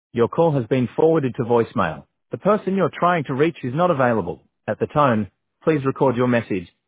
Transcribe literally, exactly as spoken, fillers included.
Your call has been forwarded to voicemail. The person you're trying to reach is not available. At the tone, please record your message.